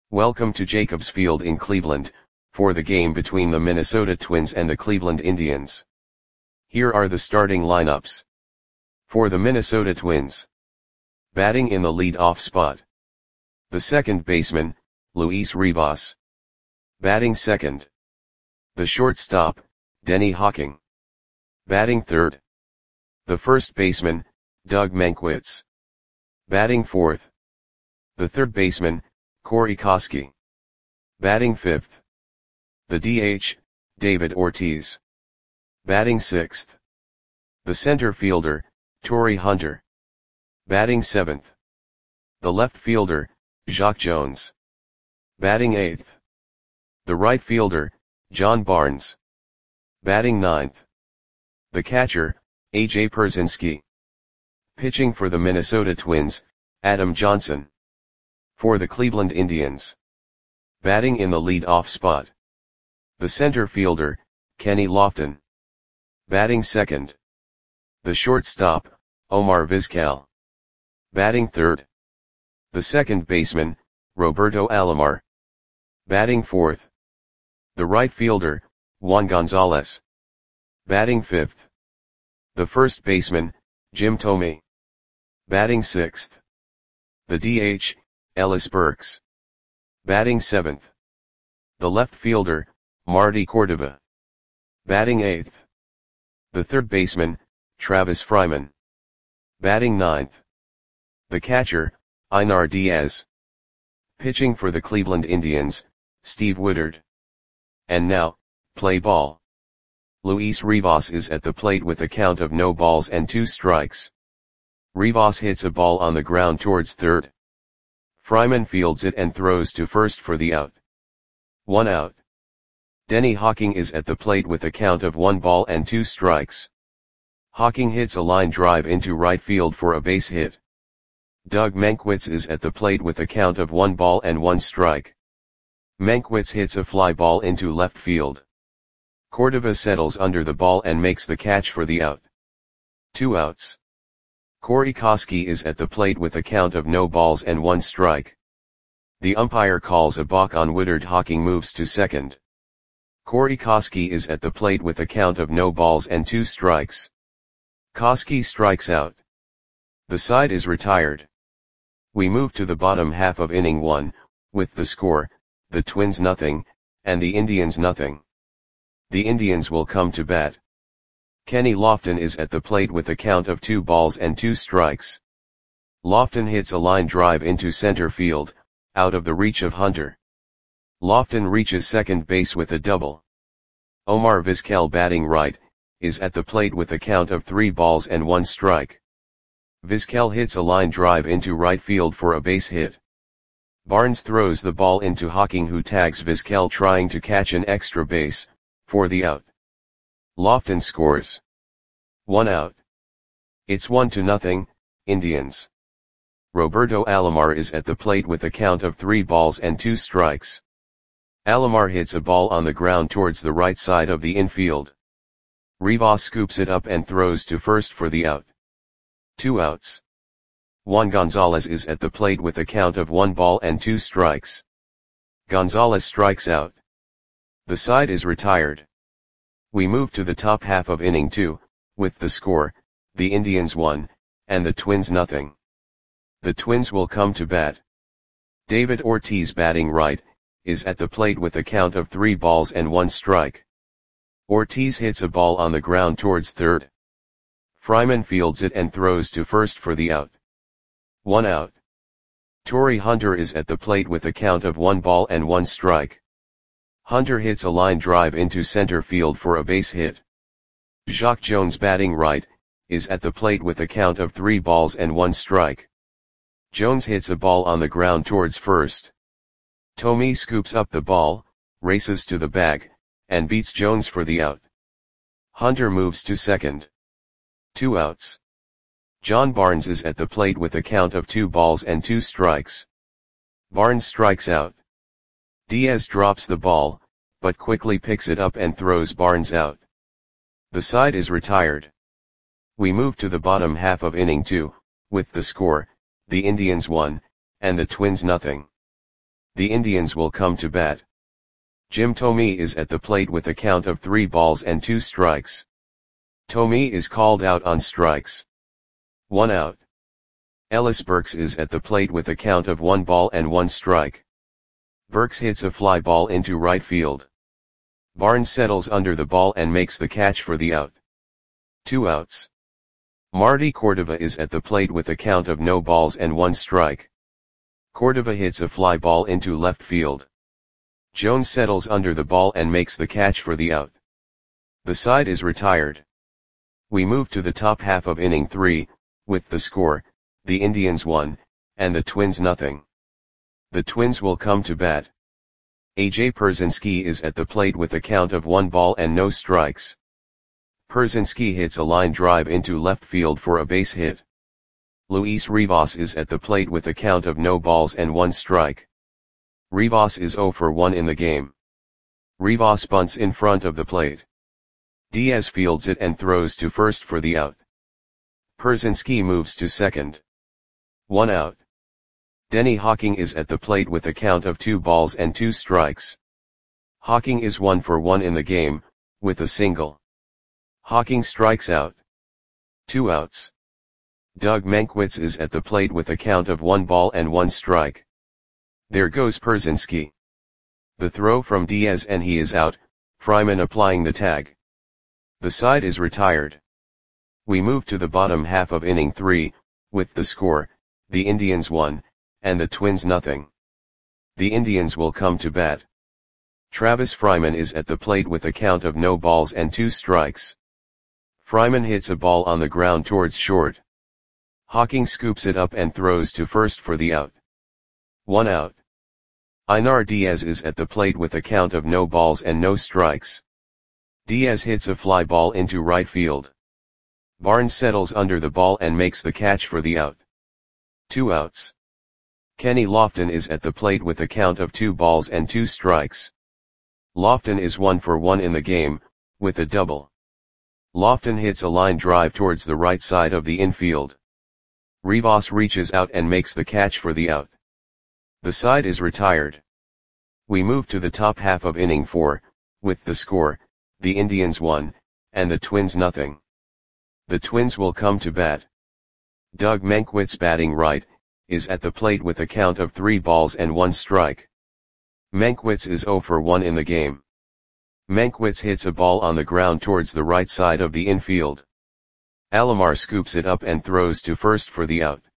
Welcome to Jacobs Field in Cleveland, for the game between the Minnesota Twins and the Cleveland Indians. Here are the starting lineups. For the Minnesota Twins. Batting in the lead-off spot. The second baseman, Luis Rivas. Batting second. The shortstop, Denny Hawking. Batting third. The first baseman, Doug Mankiewicz. Batting fourth. The third baseman, Corey Koskie. Batting fifth. The DH, David Ortiz. Batting sixth. The center fielder, Torii Hunter. Batting seventh. The left fielder, Jacque Jones. Batting eighth. The right fielder, John Barnes. Batting ninth. The catcher, A.J. Pierzynski. Pitching for the Minnesota Twins, Adam Johnson. For the Cleveland Indians. Batting in the lead-off spot. The center fielder, Kenny Lofton. Batting second. The shortstop, Omar Vizquel. Batting third. The second baseman, Roberto Alomar. Batting fourth. The right fielder, Juan Gonzalez. Batting fifth. The first baseman, Jim Thome. Batting sixth. The DH, Ellis Burks. Batting seventh. The left fielder, Marty Cordova. Batting eighth. The third baseman, Travis Fryman. Batting ninth. The catcher, Einar Diaz. Pitching for the Cleveland Indians, Steve Woodard. And now, play ball. Luis Rivas is at the plate with a count of no balls and 2 strikes. Rivas hits a ball on the ground towards third. Fryman fields it and throws to first for the out. 1 out. Denny Hawking is at the plate with a count of 1 ball and 2 strikes. Hawking hits a line drive into right field for a base hit. Doug Mankiewicz is at the plate with a count of 1 ball and 1 strike. Mankiewicz hits a fly ball into left field. Cordova settles under the ball and makes the catch for the out. 2 outs. Corey Koskie is at the plate with a count of no balls and 1 strike. The umpire calls a balk on Woodard. Hawking moves to second. Corey Koskie is at the plate with a count of no balls and 2 strikes. Koskie strikes out. The side is retired. We move to the bottom half of inning 1, with the score, the Twins nothing, and the Indians nothing. The Indians will come to bat. Kenny Lofton is at the plate with a count of 2 balls and 2 strikes. Lofton hits a line drive into center field, out of the reach of Hunter. Lofton reaches second base with a double. Omar Vizquel, batting right, is at the plate with a count of 3 balls and 1 strike. Vizquel hits a line drive into right field for a base hit. Barnes throws the ball into Hawking, who tags Vizquel trying to catch an extra base, for the out. Lofton scores. 1 out. It's 1-0, Indians. Roberto Alomar is at the plate with a count of 3 balls and 2 strikes. Alomar hits a ball on the ground towards the right side of the infield. Rivas scoops it up and throws to first for the out. 2 outs. Juan Gonzalez is at the plate with a count of 1 ball and 2 strikes. Gonzalez strikes out. The side is retired. We move to the top half of inning 2, with the score, the Indians 1, and the Twins nothing. The Twins will come to bat. David Ortiz, batting right, is at the plate with a count of 3 balls and 1 strike. Ortiz hits a ball on the ground towards third. Fryman fields it and throws to first for the out. 1 out. Torii Hunter is at the plate with a count of 1 ball and 1 strike. Hunter hits a line drive into center field for a base hit. Jacque Jones, batting right, is at the plate with a count of 3 balls and 1 strike. Jones hits a ball on the ground towards first. Thome scoops up the ball, races to the bag, and beats Jones for the out. Hunter moves to second. 2 outs. John Barnes is at the plate with a count of 2 balls and 2 strikes. Barnes strikes out. Diaz drops the ball, but quickly picks it up and throws Barnes out. The side is retired. We move to the bottom half of inning 2, with the score, the Indians 1, and the Twins nothing. The Indians will come to bat. Jim Thome is at the plate with a count of 3 balls and 2 strikes. Thome is called out on strikes. 1 out. Ellis Burks is at the plate with a count of 1 ball and 1 strike. Burks hits a fly ball into right field. Barnes settles under the ball and makes the catch for the out. 2 outs. Marty Cordova is at the plate with a count of no balls and 1 strike. Cordova hits a fly ball into left field. Jones settles under the ball and makes the catch for the out. The side is retired. We move to the top half of inning 3, with the score, the Indians 1, and the Twins nothing. The Twins will come to bat. A.J. Pierzynski is at the plate with a count of 1 ball and no strikes. Pierzynski hits a line drive into left field for a base hit. Luis Rivas is at the plate with a count of no balls and 1 strike. Rivas is 0 for 1 in the game. Rivas bunts in front of the plate. Diaz fields it and throws to first for the out. Pierzynski moves to second. 1 out. Denny Hawking is at the plate with a count of 2 balls and 2 strikes. Hawking is 1 for 1 in the game, with a single. Hawking strikes out. 2 outs. Doug Mankiewicz is at the plate with a count of 1 ball and 1 strike. There goes Pierzynski. The throw from Diaz and he is out, Fryman applying the tag. The side is retired. We move to the bottom half of inning 3, with the score, the Indians 1, and the Twins nothing. The Indians will come to bat. Travis Fryman is at the plate with a count of no balls and 2 strikes. Fryman hits a ball on the ground towards short. Hawking scoops it up and throws to first for the out. 1 out. Einar Diaz is at the plate with a count of no balls and no strikes. Diaz hits a fly ball into right field. Barnes settles under the ball and makes the catch for the out. 2 outs. Kenny Lofton is at the plate with a count of 2 balls and 2 strikes. Lofton is 1 for 1 in the game, with a double. Lofton hits a line drive towards the right side of the infield. Rivas reaches out and makes the catch for the out. The side is retired. We move to the top half of inning 4, with the score, the Indians 1, and the Twins nothing. The Twins will come to bat. Doug Mankiewicz batting right, is at the plate with a count of 3 balls and 1 strike. Mankiewicz is 0 for 1 in the game. Mankiewicz hits a ball on the ground towards the right side of the infield. Alomar scoops it up and throws to first for the out.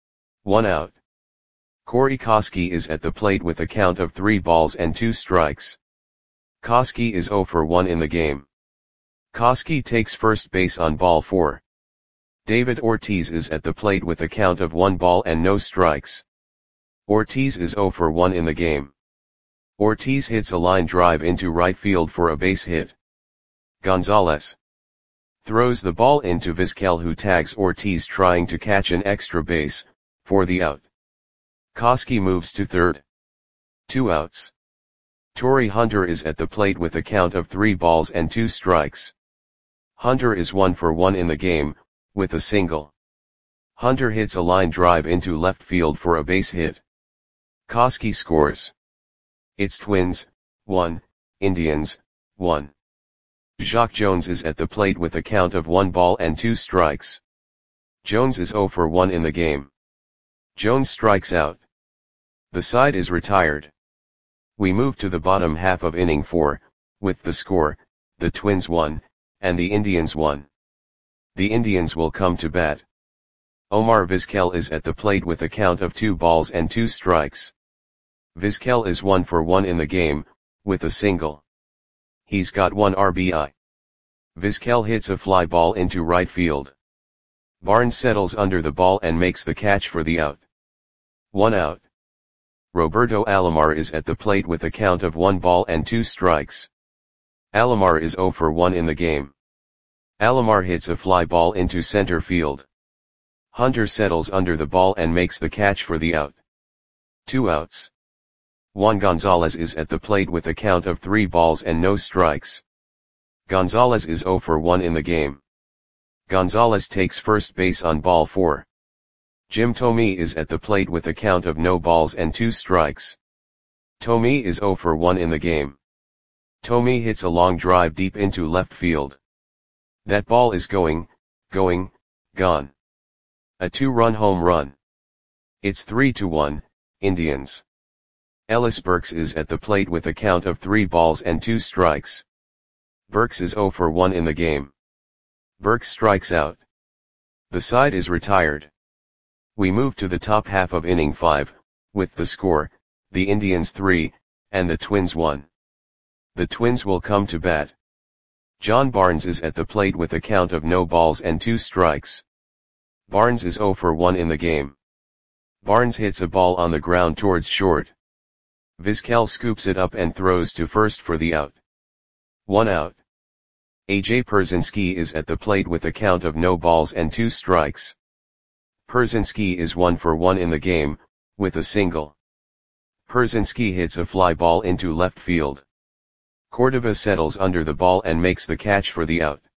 1 out. Corey Koskie is at the plate with a count of 3 balls and 2 strikes. Koskie is 0 for 1 in the game. Koskie takes first base on ball 4. David Ortiz is at the plate with a count of 1 ball and no strikes. Ortiz is 0 for 1 in the game. Ortiz hits a line drive into right field for a base hit. Gonzalez throws the ball into Vizquel, who tags Ortiz trying to catch an extra base, for the out. Koskie moves to third. 2 outs. Torrey Hunter is at the plate with a count of 3 balls and 2 strikes. Hunter is 1 for 1 in the game, with a single. Hunter hits a line drive into left field for a base hit. Koskie scores. It's Twins, 1, Indians, 1. Jacque Jones is at the plate with a count of 1 ball and 2 strikes. Jones is 0 for 1 in the game. Jones strikes out. The side is retired. We move to the bottom half of inning 4, with the score, the Twins 1, and the Indians 1. The Indians will come to bat. Omar Vizquel is at the plate with a count of 2 balls and 2 strikes. Vizquel is 1 for 1 in the game, with a single. He's got 1 RBI. Vizquel hits a fly ball into right field. Barnes settles under the ball and makes the catch for the out. 1 out. Roberto Alomar is at the plate with a count of 1 ball and 2 strikes. Alomar is 0 for 1 in the game. Alomar hits a fly ball into center field. Hunter settles under the ball and makes the catch for the out. 2 outs. Juan Gonzalez is at the plate with a count of 3 balls and no strikes. Gonzalez is 0 for 1 in the game. Gonzalez takes first base on ball 4. Jim Thome is at the plate with a count of no balls and 2 strikes. Tommy is 0 for 1 in the game. Tommy hits a long drive deep into left field. That ball is going, gone. A 2-run home run. It's 3-1, Indians. Ellis Burks is at the plate with a count of 3 balls and 2 strikes. Burks is 0 for 1 in the game. Burks strikes out. The side is retired. We move to the top half of inning 5, with the score, the Indians 3, and the Twins 1. The Twins will come to bat. John Barnes is at the plate with a count of no balls and 2 strikes. Barnes is 0 for 1 in the game. Barnes hits a ball on the ground towards short. Vizquel scoops it up and throws to first for the out. 1 out. AJ Pierzynski is at the plate with a count of no balls and 2 strikes. Pierzynski is 1 for 1 in the game, with a single. Pierzynski hits a fly ball into left field. Cordova settles under the ball and makes the catch for the out.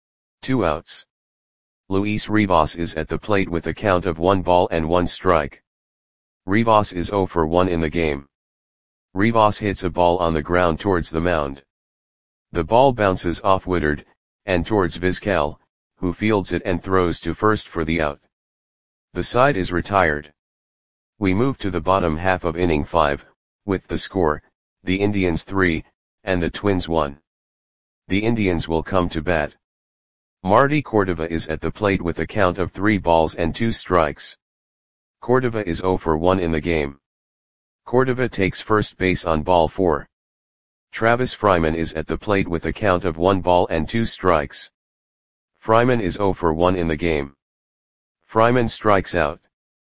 2 outs. Luis Rivas is at the plate with a count of 1 ball and 1 strike. Rivas is 0 for 1 in the game. Rivas hits a ball on the ground towards the mound. The ball bounces off Woodard, and towards Vizquel, who fields it and throws to first for the out. The side is retired. We move to the bottom half of inning 5, with the score, the Indians 3, and the Twins 1. The Indians will come to bat. Marty Cordova is at the plate with a count of 3 balls and 2 strikes. Cordova is 0 for 1 in the game. Cordova takes first base on ball 4. Travis Fryman is at the plate with a count of 1 ball and 2 strikes. Fryman is 0 for 1 in the game. Fryman strikes out.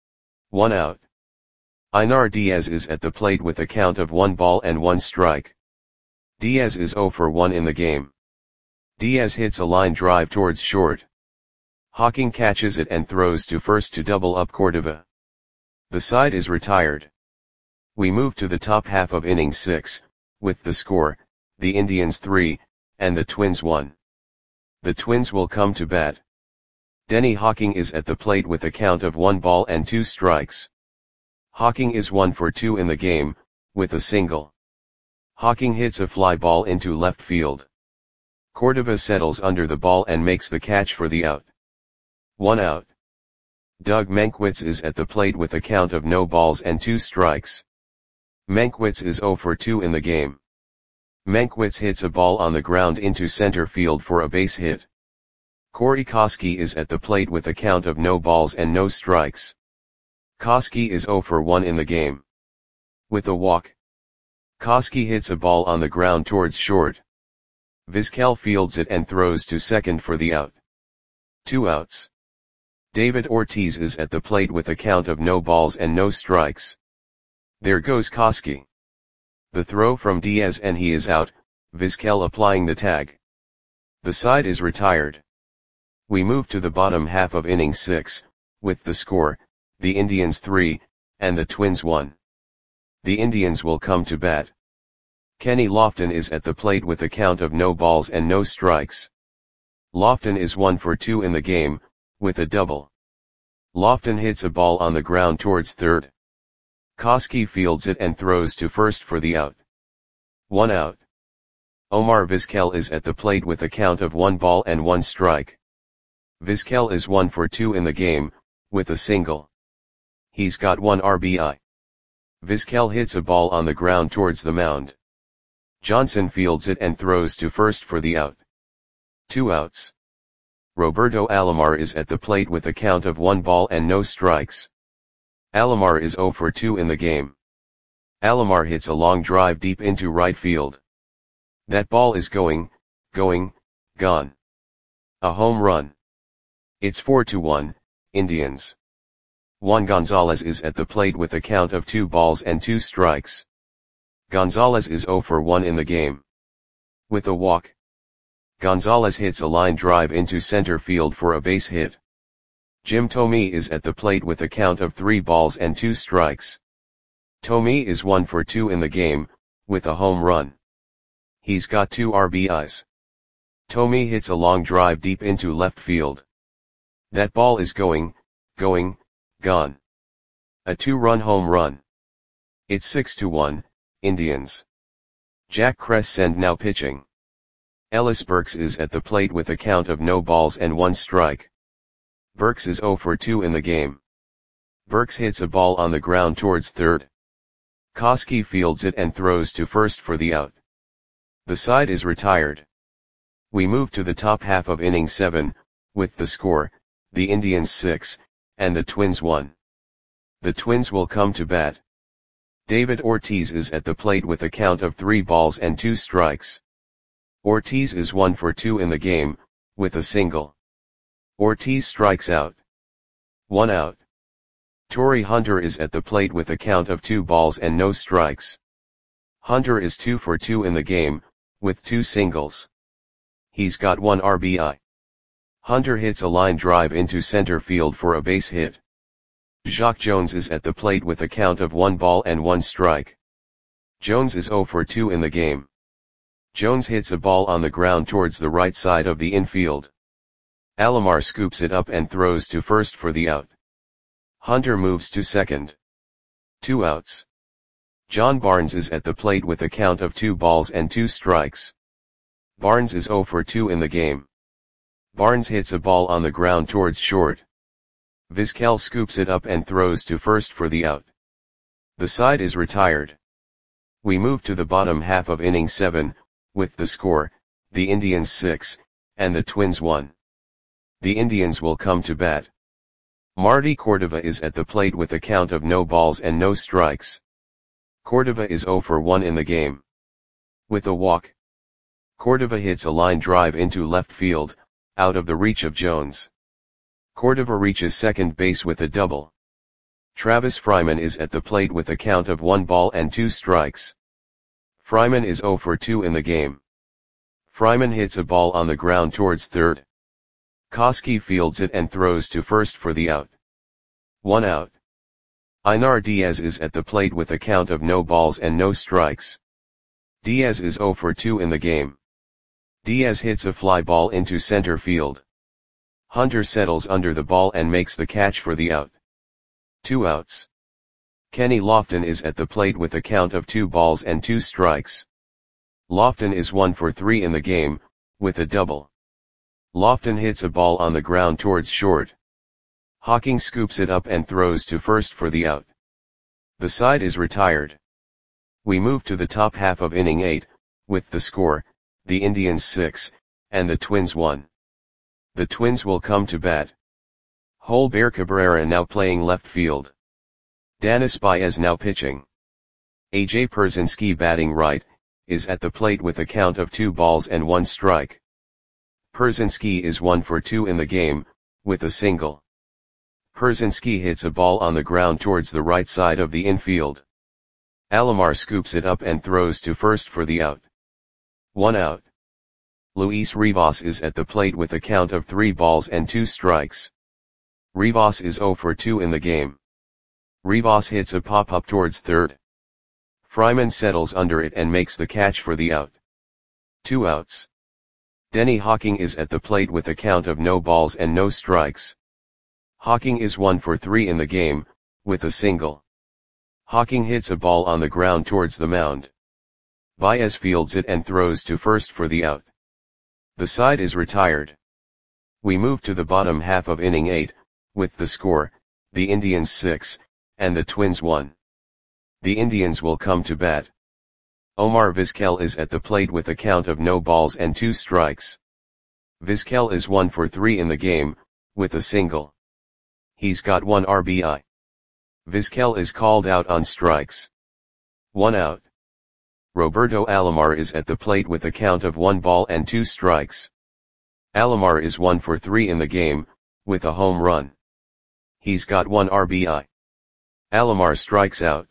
1 out. Einar Diaz is at the plate with a count of 1 ball and 1 strike. Diaz is 0 for 1 in the game. Diaz hits a line drive towards short. Hawking catches it and throws to first to double up Cordova. The side is retired. We move to the top half of inning 6, with the score, the Indians 3, and the Twins 1. The Twins will come to bat. Denny Hawking is at the plate with a count of 1 ball and 2 strikes. Hawking is 1 for 2 in the game, with a single. Hawking hits a fly ball into left field. Cordova settles under the ball and makes the catch for the out. 1 out. Doug Mankiewicz is at the plate with a count of no balls and 2 strikes. Mankiewicz is 0 for 2 in the game. Mankiewicz hits a ball on the ground into center field for a base hit. Corey Koskie is at the plate with a count of no balls and no strikes. Koskie is 0 for 1 in the game. With a walk. Koskie hits a ball on the ground towards short. Vizquel fields it and throws to second for the out. 2 outs. David Ortiz is at the plate with a count of no balls and no strikes. There goes Koskie. The throw from Diaz and he is out, Vizquel applying the tag. The side is retired. We move to the bottom half of inning 6, with the score, the Indians 3, and the Twins 1. The Indians will come to bat. Kenny Lofton is at the plate with a count of no balls and no strikes. Lofton is 1 for 2 in the game, with a double. Lofton hits a ball on the ground towards third. Koskie fields it and throws to first for the out. 1 out. Omar Vizquel is at the plate with a count of 1 ball and 1 strike. Vizquel is 1 for 2 in the game, with a single. He's got 1 RBI. Vizquel hits a ball on the ground towards the mound. Johnson fields it and throws to first for the out. 2 outs. Roberto Alomar is at the plate with a count of 1 ball and no strikes. Alomar is 0 for 2 in the game. Alomar hits a long drive deep into right field. That ball is going, gone. A home run. It's 4-1, Indians. Juan Gonzalez is at the plate with a count of 2 balls and 2 strikes. Gonzalez is 0 for 1 in the game. With a walk. Gonzalez hits a line drive into center field for a base hit. Jim Thome is at the plate with a count of 3 balls and 2 strikes. Thome is 1 for 2 in the game, with a home run. He's got 2 RBIs. Thome hits a long drive deep into left field. That ball is going, gone. A 2-run home run. It's 6-1, Indians. Jack Crescent now pitching. Ellis Burks is at the plate with a count of no balls and 1 strike. Burks is 0 for 2 in the game. Burks hits a ball on the ground towards third. Koski fields it and throws to first for the out. The side is retired. We move to the top half of inning 7, with the score, the Indians 6, and the Twins 1. The Twins will come to bat. David Ortiz is at the plate with a count of 3 balls and 2 strikes. Ortiz is 1 for 2 in the game, with a single. Ortiz strikes out. 1 out. Torii Hunter is at the plate with a count of 2 balls and no strikes. Hunter is 2 for 2 in the game, with 2 singles. He's got 1 RBI. Hunter hits a line drive into center field for a base hit. Jacque Jones is at the plate with a count of 1 ball and 1 strike. Jones is 0 for 2 in the game. Jones hits a ball on the ground towards the right side of the infield. Alomar scoops it up and throws to first for the out. Hunter moves to second. 2 outs. John Barnes is at the plate with a count of 2 balls and 2 strikes. Barnes is 0 for 2 in the game. Barnes hits a ball on the ground towards short. Vizquel scoops it up and throws to first for the out. The side is retired. We move to the bottom half of inning 7, with the score, the Indians 6, and the Twins 1. The Indians will come to bat. Marty Cordova is at the plate with a count of no balls and no strikes. Cordova is 0 for 1 in the game. With a walk, Cordova hits a line drive into left field, out of the reach of Jones. Cordova reaches second base with a double. Travis Fryman is at the plate with a count of 1 ball and 2 strikes. Fryman is 0 for 2 in the game. Fryman hits a ball on the ground towards third. Koski fields it and throws to first for the out. 1 out. Einar Diaz is at the plate with a count of no balls and no strikes. Diaz is 0 for 2 in the game. Diaz hits a fly ball into center field. Hunter settles under the ball and makes the catch for the out. 2 outs. Kenny Lofton is at the plate with a count of 2 balls and 2 strikes. Lofton is 1 for 3 in the game, with a double. Lofton hits a ball on the ground towards short. Hawking scoops it up and throws to first for the out. The side is retired. We move to the top half of inning 8, with the score, the Indians 6, and the Twins 1. The Twins will come to bat. Holber Cabrera now playing left field. Danis Baez now pitching. AJ Pierzynski batting right, is at the plate with a count of 2 balls and 1 strike. Pierzynski is 1 for 2 in the game, with a single. Pierzynski hits a ball on the ground towards the right side of the infield. Alomar scoops it up and throws to first for the out. 1 out. Luis Rivas is at the plate with a count of 3 balls and 2 strikes. Rivas is 0 for 2 in the game. Rivas hits a pop-up towards third. Fryman settles under it and makes the catch for the out. 2 outs. Denny Hawking is at the plate with a count of no balls and no strikes. Hawking is 1 for 3 in the game, with a single. Hawking hits a ball on the ground towards the mound. Baez fields it and throws to first for the out. The side is retired. We move to the bottom half of inning 8, with the score, the Indians 6, and the Twins 1. The Indians will come to bat. Omar Vizquel is at the plate with a count of no balls and 2 strikes. Vizquel is 1 for 3 in the game, with a single. He's got 1 RBI. Vizquel is called out on strikes. 1 out. Roberto Alomar is at the plate with a count of 1 ball and 2 strikes. Alomar is 1 for 3 in the game, with a home run. He's got 1 RBI. Alomar strikes out.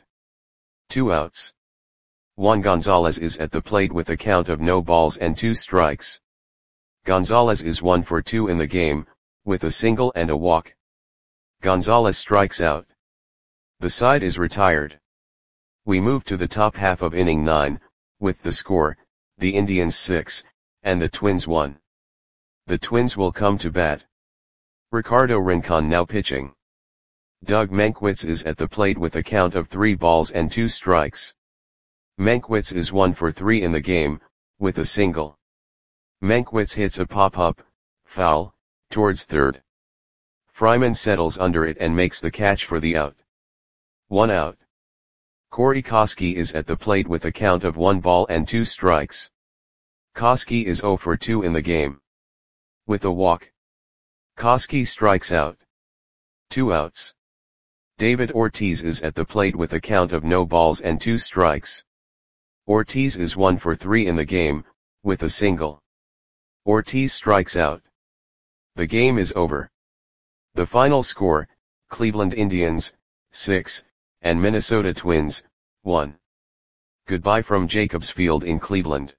2 outs. Juan Gonzalez is at the plate with a count of no balls and 2 strikes. Gonzalez is 1 for 2 in the game, with a single and a walk. Gonzalez strikes out. The side is retired. We move to the top half of inning 9, with the score, the Indians 6, and the Twins 1. The Twins will come to bat. Ricardo Rincon now pitching. Doug Mankiewicz is at the plate with a count of 3 balls and 2 strikes. Mankiewicz is 1 for 3 in the game, with a single. Mankiewicz hits a pop-up, foul, towards third. Fryman settles under it and makes the catch for the out. 1 out. Corey Koskie is at the plate with a count of 1 ball and 2 strikes. Koskie is 0 for 2 in the game. With a walk, Koskie strikes out. 2 outs. David Ortiz is at the plate with a count of no balls and 2 strikes. Ortiz is 1 for 3 in the game, with a single. Ortiz strikes out. The game is over. The final score, Cleveland Indians, 6, and Minnesota Twins, 1. Goodbye from Jacobs Field in Cleveland.